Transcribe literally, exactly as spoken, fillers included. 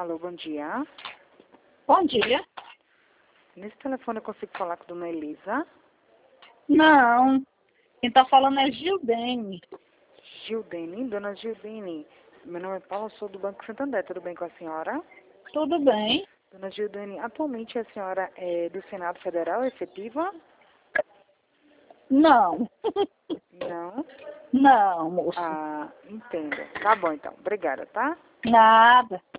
Alô, bom dia. Bom dia. Nesse telefone eu consigo falar com a dona Elisa? Não, quem está falando é Gildene. Gildene? Dona Gildene, meu nome é Paula, sou do Banco Santander, tudo bem com a senhora? Tudo bem? Dona Gildene, atualmente a senhora é do Senado Federal, efetiva? Não. Não? Não, moço. Ah, entendo. Tá bom então, obrigada, tá? Nada.